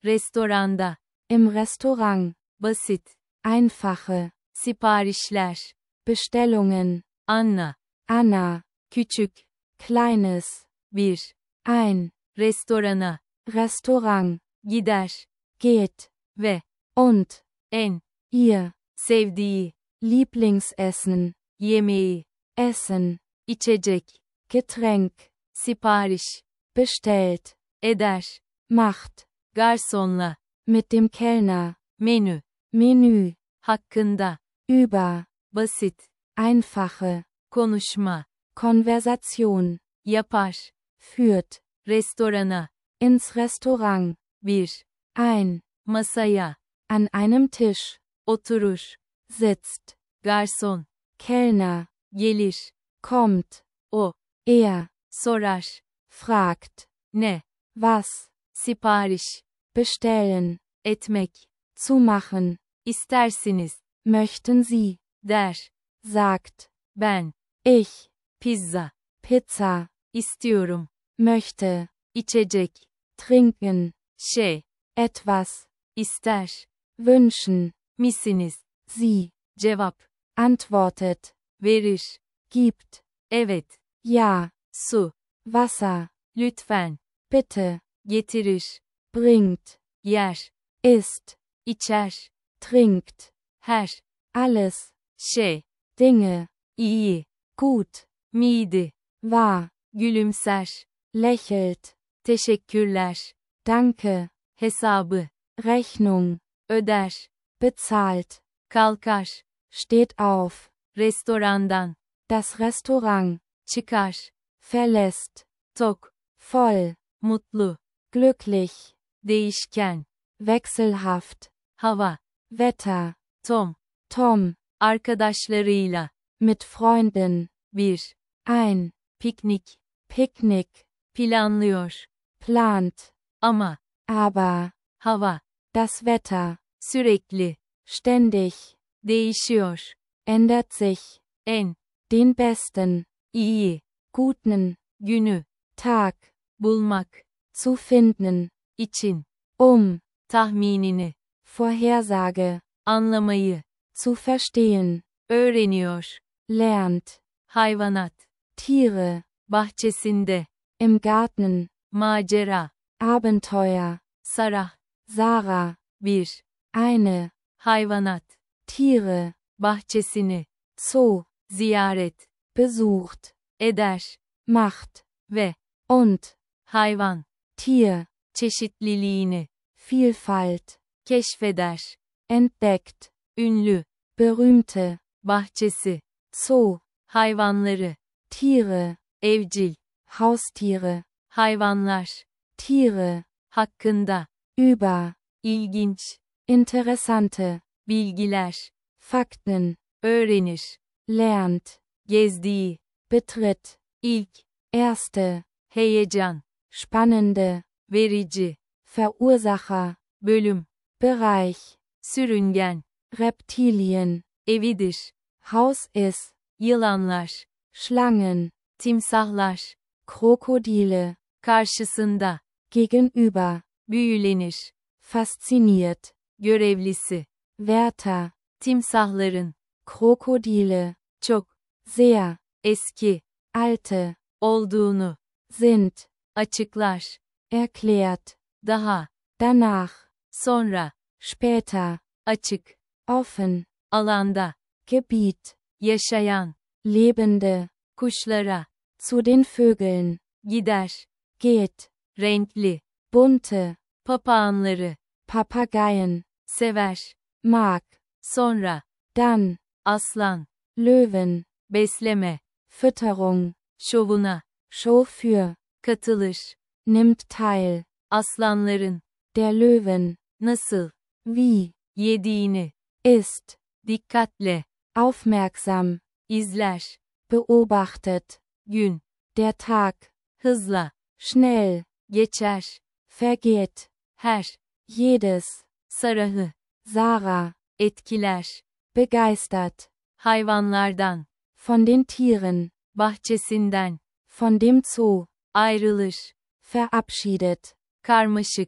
Restoranda. Im Restaurant. Basit. Einfache. Siparişler. Bestellungen. Anna. Anna. Küçük. Kleines. Bir. Ein. Restorana. Restaurant. Gider. Geht. Ve. Und. En. Ihr. Sevdiği. Lieblingsessen. Yemeği. Essen. İçecek. Getränk. Sipariş. Bestellt. Eder. Macht. Garsonla. Mit dem Kellner. Menü. Menü. Hakkında. Über. Basit. Einfache. Konuşma. Konversation. Yapar. Führt. Restorana. Ins Restaurant. Bir. Ein. Masaya. An einem Tisch. Oturur. Sitzt. Garson. Kellner. Gelir. Kommt. O. Er. Sorar. Fragt. Ne. Was. Sipariş. Bestellen. Etmek. Zumachen. İstersiniz. Möchten Sie. Der. Sagt. Ben. Ich. Pizza. Pizza. İstiyorum. Möchte. İçecek. Trinken. Şey. Etwas. İster. Wünschen. Misiniz. Sie. Cevap. Antwortet. Verir. Gibt. Evet. Ja. Su. Wasser. Lütfen. Bitte. Getirir. Bringt. Yer. Isst. İçer. Trinkt. Her. Alles. Şey. Dinge. İyi. Gut. Miydi. Wahr. Gülümser. Lächelt. Teşekkürler. Danke. Hesabı. Rechnung. Öder. Bezahlt. Kalkar. Steht auf. Restorandan. Das Restaurant. Çıkar. Verlässt. Tok. Voll. Mutlu. Glücklich. Değişken. Wechselhaft. Hava. Wetter. Tom. Tom. Arkadaşlarıyla. Mit Freunden. Bir. Ein. Piknik. Picknick. Planlıyor. Plant. Ama. Aber. Hava. Das Wetter. Sürekli. Ständig. Değişiyor. Ändert sich. En. Den besten. İyi. Guten. Günü. Tag. Bulmak. Zu finden. İçin. Tahminini. Vorhersage. Anlamayı. Zu verstehen. Öğreniyor. Lernt. Hayvanat. Tiere. Bahçesinde. Im Garten. Macera. Abenteuer. Sarah. Sarah. Bir. Eine. Hayvanat. Tiere. Bahçesini. Zoo. Ziyaret. Besucht. Eder. Macht. Ve. Und. Hayvan. Tier. Çeşitliliğini. Vielfalt. Keşfeder. Entdeckt. Ünlü. Berühmte. Bahçesi. Zoo. Hayvanları. Tiere. Evcil. Haustiere. Hayvanlar. Tiere. Hakkında. Über. İlginç. Interessante. Bilgiler. Fakten. Öğrenir. Lernt. Gezdiği. Betritt. İlk. Erste. Heyecan. Spannende. Verici. Verursacher. Bölüm. Bereich. Sürüngen. Reptilien. Evidir. Haus ist. Yılanlar. Schlangen. Timsahlar. Krokodile. Karşısında. Gegenüber. Büyülenir. Fasziniert. Görevlisi. Wärter. Timsahların. Krokodile. Çok. Sehr. Eski. Alte. Olduğunu. Sind. Açıklar. Erklärt. Daha. Danach. Sonra. Später. Açık. Offen. Alanda. Gebiet. Yaşayan. Lebende. Kuşlara. Zu den Vögeln. Gider. Geht. Renkli. Bunte. Papağanları. Papageien. Sever. Mag. Sonra. Dann. Aslan. Löwen. Besleme. Fütterung. Şovuna. Show für. Katılır. Nimmt teil. Aslanların. Der Löwen. Nasıl. Wie. Yediğini. Ist. Dikkatle. Aufmerksam. İzler. Beobachtet. Gün. Der Tag. Hızla. Schnell. Geçer. Vergeht. Her. Jedes. Sarahı. Sarah. Etkiler. Begeistert. Hayvanlardan. Von den Tieren. Bahçesinden. Von dem Zoo. Ayrılır. Verabschiedet. Karmaşık.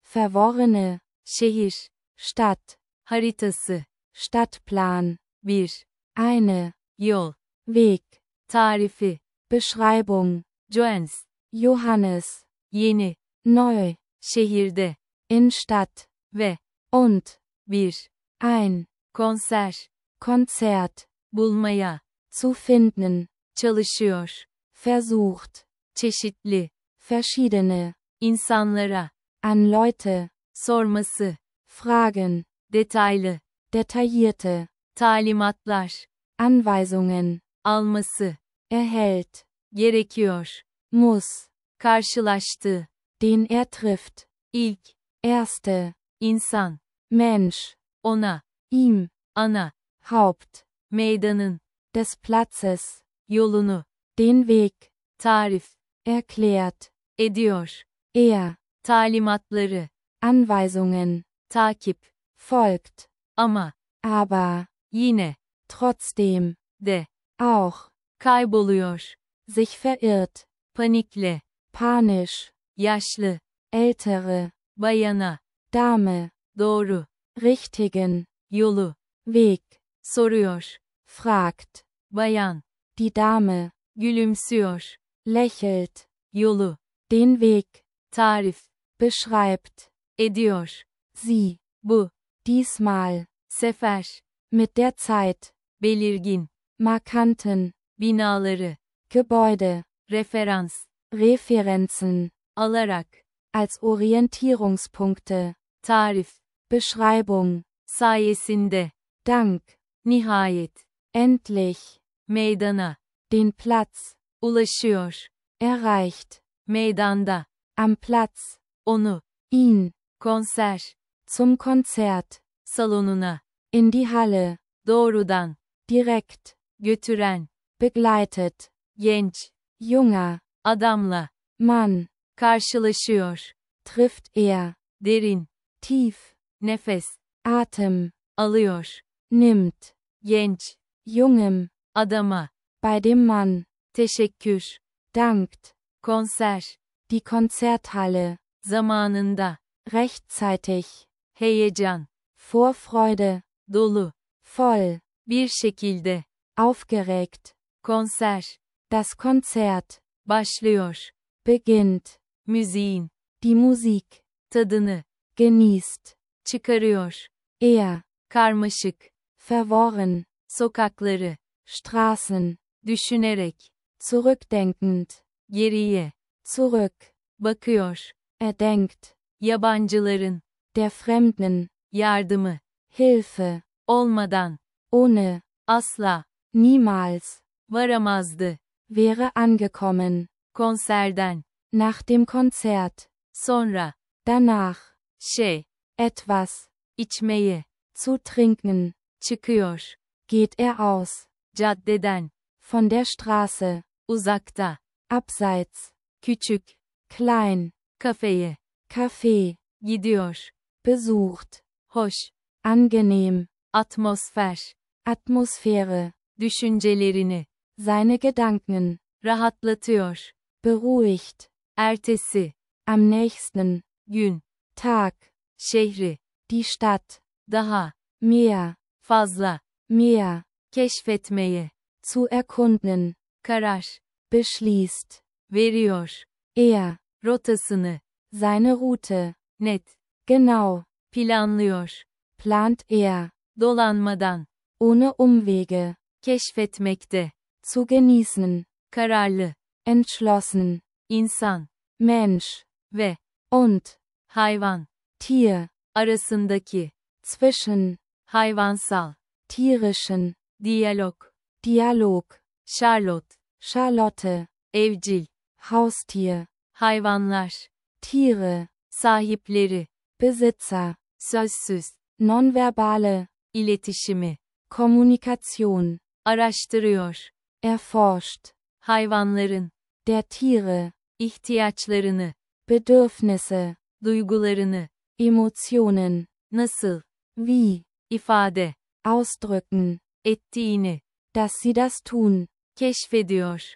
verworrene, şehir, Stadt, haritası, Stadtplan, bir, eine, yol, Weg, tarifi, Beschreibung, Joens, Johannes, yeni, neu, şehirde, Innenstadt, ve, und, bir, ein, konser, Konzert, bulmaya, zu finden, çalışıyor, versucht, çeşitli, verschiedene, insanlara, an Leute, sorması, fragen, detaylı, detaillierte, talimatlar, Anweisungen, alması, erhält, gerekiyor, muss, karşılaştığı, den er trifft, ilk, erste, insan, Mensch, ona, ihm, ana, Haupt, meydanın, des Platzes, yolunu, den Weg, tarif, erklärt, ediyor, er, talimatları, Anweisungen, takip, folgt, ama, aber, yine, trotzdem, de, auch, kayboluyor, sich verirrt, panikle, panisch, yaşlı, ältere, bayana, Dame, doğru, richtigen, yolu, Weg, soruyor, fragt, bayan, die Dame, gülümsüyor, lächelt, yolu, den Weg, tarif, beschreibt, ediyor, sie, bu, diesmal, sefer, mit der Zeit, belirgin, markanten, binaları, Gebäude, referans, Referenzen, alarak, als Orientierungspunkte, tarif, Beschreibung, sayesinde, Dank, nihayet, endlich, meydana, den Platz, ulaşıyor, erreicht, meydanda, am Platz, onu, ihn, konser, zum Konzert, salonuna, in die Halle, doğrudan, direkt, götüren, begleitet, genç, junger, adamla, Mann, karşılaşıyor, trifft er, derin, tief, nefes, Atem, alıyor, nimmt, genç, jungem, adama, bei dem Mann, teşekkür, dankt, konser, die Konzerthalle, zamanında, rechtzeitig, heyecan, Vorfreude, dolu, voll, bir şekilde, aufgeregt, konser, das Konzert, başlıyor, beginnt, müziğin, die Musik, tadını, genießt, çıkarıyor, er, karmaşık, verworren, sokakları, Straßen, düşünerek, zurückdenkend, geriye, zurück, bakıyor, denkt, yabancıların, der Fremden, yardımı, Hilfe, olmadan, ohne, asla, niemals, varamazdı, wäre angekommen, konserden, nach dem Konzert, sonra, danach, şey, etwas, içmeye, zu trinken, çıkıyor, geht er aus, caddeden, von der Straße, uzakta, abseits, küçük, klein, kafeye, Café, gidiyor, besucht, hoş, angenehm, atmosfer, Atmosphäre, düşüncelerini, seine Gedanken, rahatlatıyor, beruhigt, ertesi, am nächsten, gün, Tag, şehri, die Stadt, daha, mehr, fazla, mehr, keşfetmeye, zu erkunden, karar, beschließt, veriyor, er, rotasını, seine Route, net, genau, planlıyor, plant er, dolanmadan, ohne Umwege, keşfetmekte, zu genießen, kararlı, entschlossen, insan, Mensch, ve, und, hayvan, Tier, arasındaki, zwischen, hayvansal, tierischen, diyalog, Dialog, Charlotte, Charlotte, evcil, Haustier, hayvanlar, Tiere, sahipleri, Besitzer, sözsüz, nonverbale, iletişimi, Kommunikation, araştırıyor, erforscht, hayvanların, der Tiere, ihtiyaçlarını, Bedürfnisse, duygularını, Emotionen, nasıl, wie, ifade, ausdrücken, ettiğini, dass sie das tun, keşfediyor,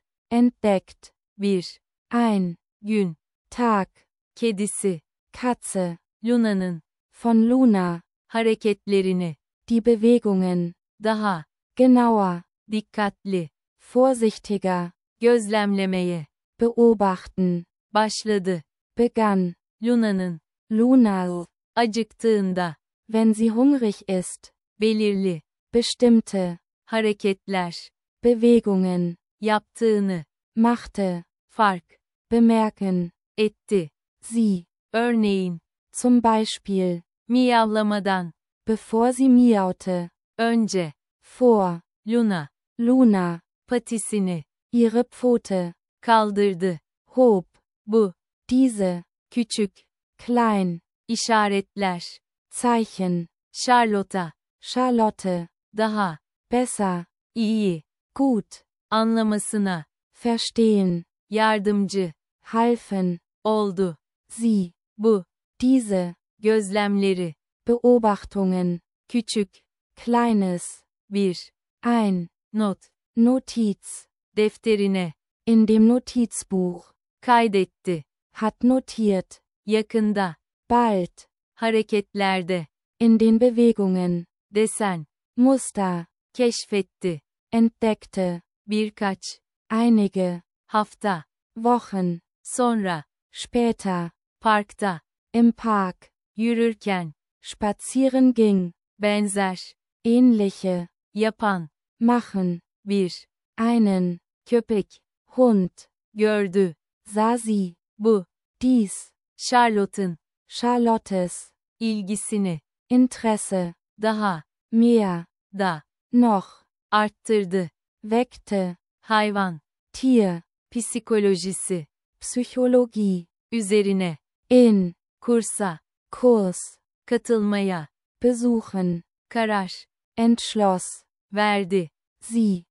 entdeckt, bir, ein, gün, Tag, kedisi, Katze, Luna'nın von Luna, hareketlerini, die Bewegungen, daha genauer, dikkatli, vorsichtiger, gözlemlemeye beobachten, başladı. begann, Luna'nın Luna, acıktığında wenn sie hungrig ist, belirli bestimmte, hareketler Bewegungen, yaptığını machte, fark bemerken, etti. sie, Örneğin zum Beispiel, miyavlamadan bevor sie miaute, önce vor, Luna Luna, patisini ihre Pfote, kaldırdı. hob, Bu diese, küçük klein, işaretler Zeichen, Charlotte'a Charlotte, daha besser, iyi gut, anlamasına verstehen, yardımcı halfen, oldu. sie, Bu diese, gözlemleri Beobachtungen, küçük kleines, bir ein, not Notiz, defterine in dem Notizbuch, kaydetti. hat notiert, Yakında bald, hareketlerde in den Bewegungen, desen Muster, keşfetti. entdeckte, Birkaç einige, hafta Wochen, sonra später, parkta im Park, yürürken spazieren ging, benzer ähnliche, yapan machen, bir einen, köpek Hund, gördü. sah sie, Bu dies, Charlotte'ın Charlottes, ilgisini Interesse, daha mehr, da noch, arttırdı. weckte, Hayvan Tier, psikolojisi Psychologie, üzerine in, kursa Kurs, katılmaya besuchen, karar entschloss, verdi. sie,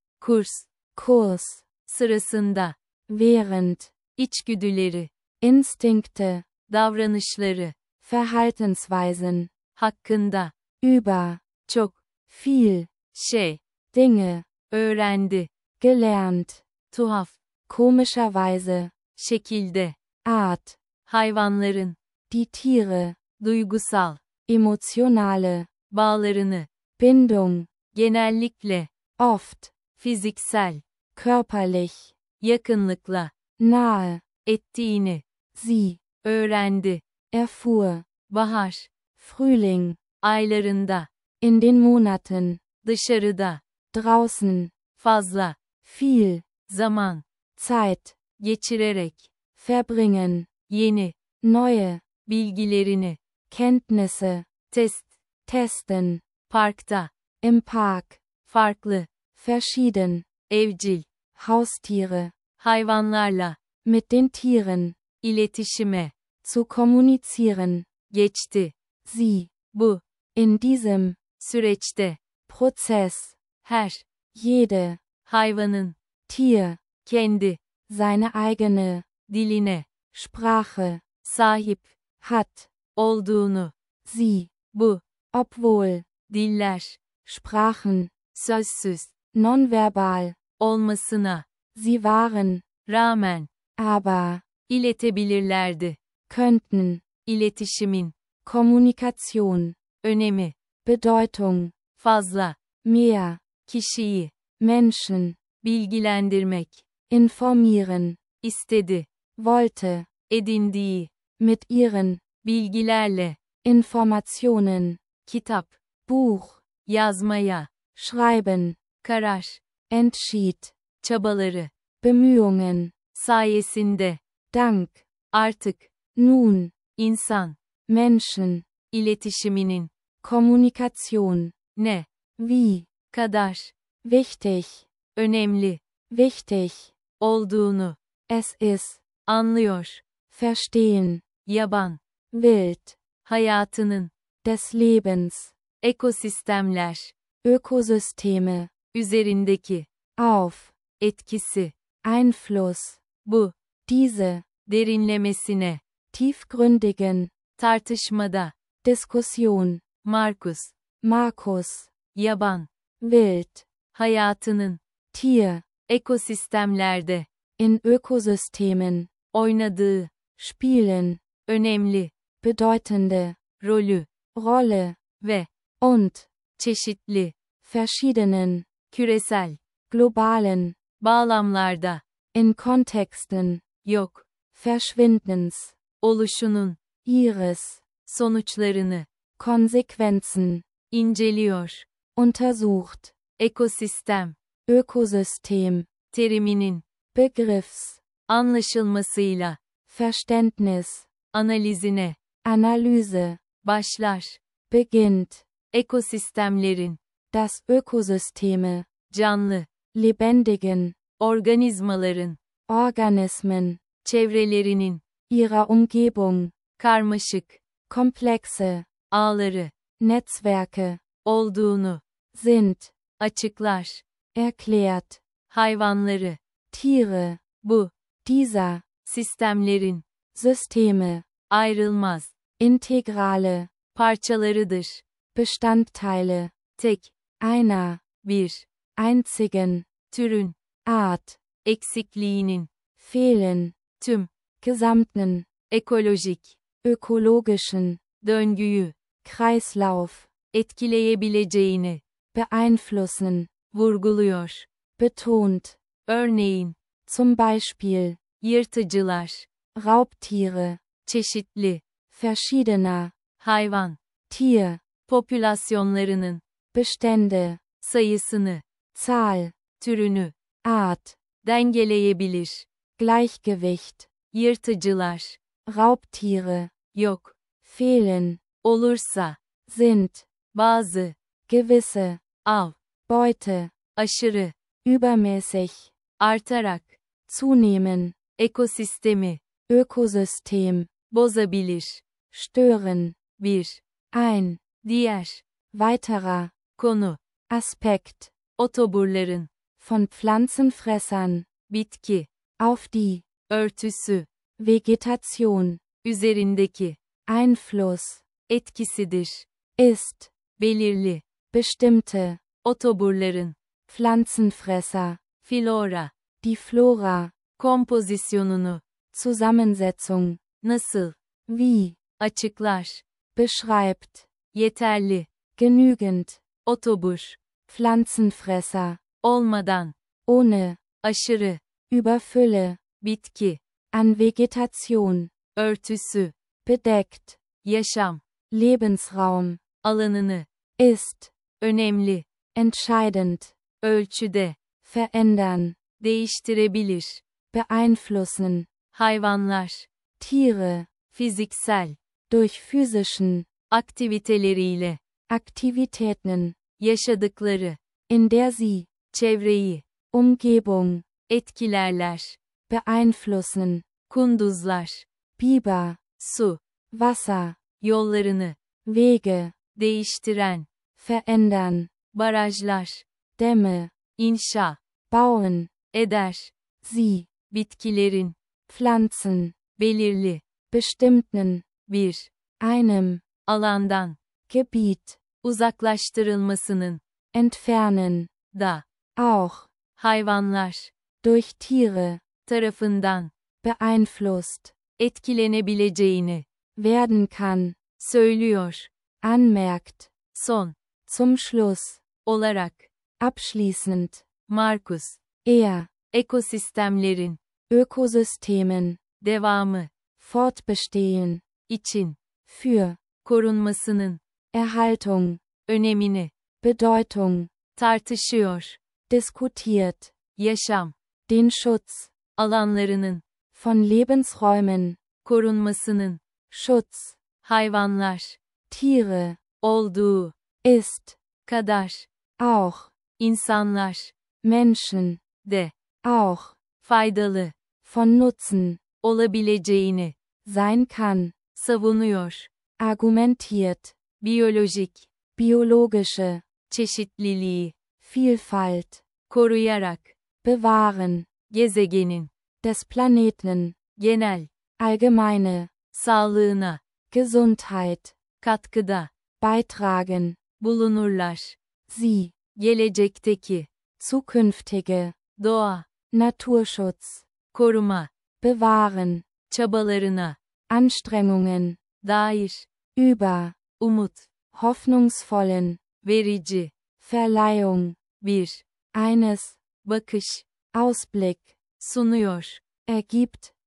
Kurs sırasında, während içgüdüleri, Instinkte davranışları, Verhaltensweisen, hakkında über, çok viel, şey Dinge, öğrendi. gelernt, Tuhaf komischerweise, şekilde Art, hayvanların die Tiere, duygusal emotionale, bağlarını Bindung, genellikle oft, fiziksel körperlich, yakınlıkla nahe, ettiğini sie, öğrendi. erfuhr, Bahar Frühling, aylarında in den Monaten, dışarıda draußen, fazla viel, zaman Zeit, geçirerek verbringen, yeni neue, bilgilerini Kenntnisse, testen, parkta im Park, farklı verschieden, evcil Haustiere, hayvanlarla mit den Tieren, iletişime zu kommunizieren, geçti. sie, Bu in diesem, süreçte Prozess, her jede, hayvanın Tier, kendi seine eigene, diline Sprache, sahip hat, olduğunu, sie, bu obwohl, diller Sprachen, sözsüz nonverbal, olmasına sie waren, rağmen aber, iletebilirlerdi. könnten, İletişimin Kommunikation, önemi Bedeutung, fazla mehr, kişiyi Menschen, bilgilendirmek informieren, istedi. wollte, Edindiği mit ihren, bilgilerle Informationen, kitap Buch, yazmaya schreiben, karar entschied, çabaları Bemühungen, sayesinde dank, artık nun, insan Menschen, iletişiminin Kommunikation, ne wie, kadar wichtig, önemli wichtig, olduğunu es ist, anlıyor. verstehen, Yaban wild, hayatının des Lebens, ekosistemler Ökosysteme, üzerindeki auf, etkisi Einfluss, bu diese, derinlemesine tiefgründigen, tartışmada Diskussion, Markus yaban wild, hayatının Tier, ekosistemlerde in Ökosystemen, oynadığı spielen, önemli bedeutende, rolü Rolle, ve und, çeşitli, verschiedenen, küresel, globalen, bağlamlarda, in Kontexten, yok, verschwindens, oluşunun, ihres, sonuçlarını, Konsequenzen, inceliyor, untersucht, ekosistem, Ökosystem, teriminin, Begriffs, anlaşılmasıyla, Verständnis, analizine, Analyse, başlar, beginnt, ekosistemlerin, das Ökosysteme, canlı, lebendigen, organizmaların, Organismen, çevrelerinin, ihrer Umgebung, karmaşık, komplexe, ağları, Netzwerke, olduğunu, sind, açıklar, erklärt, hayvanları, Tiere, bu, dieser, sistemlerin, Systeme, ayrılmaz, integrale, parçalarıdır, Bestandteile, tek, einer, bir, einzigen, türün, Art, eksikliğinin, fehlen, tüm, gesamten, ekolojik, ökologischen, döngüyü, Kreislauf, etkileyebileceğini, beeinflussen, vurguluyor. betont, Örneğin, zum Beispiel, yırtıcılar, Raubtiere, çeşitli, verschiedener, hayvan, Tier, popülasyonlarının, Bestände, sayısını, Zahl, türünü, Art, dengeleyebilir. Gleichgewicht, Yırtıcılar, Raubtiere, yok, fehlen, olursa, sind, bazı, gewisse, av, Beute, aşırı, übermäßig, artarak, zunehmen, ekosistemi, Ökosystem, bozabilir. stören, Bir, ein, diğer, weiterer, konu, Aspekt, otoburların, von Pflanzenfressern, bitki, auf die, örtüsü, Vegetation, üzerindeki, Einfluss, etkisidir. ist, Belirli, bestimmte, otoburların, Pflanzenfresser, flora, die Flora, kompozisyonunu, Zusammensetzung, nasıl, wie, açıklar, beschreibt, yeterli, genügend, otobur, Pflanzenfresser, olmadan, ohne, aşırı, Überfülle, bitki, an Vegetation, örtüsü, bedeckt, yaşam, Lebensraum, alanını, ist, önemli, entscheidend, ölçüde, verändern, değiştirebilir. beeinflussen, Hayvanlar, Tiere, fiziksel, durch physischen, aktiviteleriyle, Aktivitäten, yaşadıkları, in der sie, çevreyi, Umgebung, etkilerler. beeinflussen, Kunduzlar, Biber, su, Wasser, yollarını, Wege, değiştiren, verändern, barajlar, Dämme, inşa, bauen, eder, sie, bitkilerin, Pflanzen, belirli, bestimmten, bir, einem, alandan, Gebiet, uzaklaştırılmasının, entfernen, da, auch, hayvanlar, durch Tiere, tarafından, beeinflusst, etkilenebileceğini, werden kann, söylüyor. anmerkt, Son, zum Schluss, olarak, abschließend, Markus, eher, ekosistemlerin, Ökosystemen, devamı, fortbestehen, için, für, korunmasının, Erhaltung, önemini, Bedeutung, tartışıyor. diskutiert, Yaşam, den Schutz, alanlarının, von Lebensräumen, korunmasının, Schutz, hayvanlar, Tiere, olduğu, ist, kadar, auch, insanlar, Menschen, de, auch, faydalı, von Nutzen, olabileceğini, sein kann, savunuyor. argumentiert, Biyolojik, biologische, çeşitliliği, Vielfalt, koruyarak, bewahren, gezegenin, des Planeten, genel, allgemeine, sağlığına, Gesundheit, katkıda, beitragen, bulunurlar. sie, Gelecekteki, zukünftige, doğa, Naturschutz, koruma, bewahren, çabalarına, Anstrengungen, dair, über, umut, hoffnungsvollen, verici, Verleihung, bir, eines, bakış, Ausblick, sunuyor, ergibt,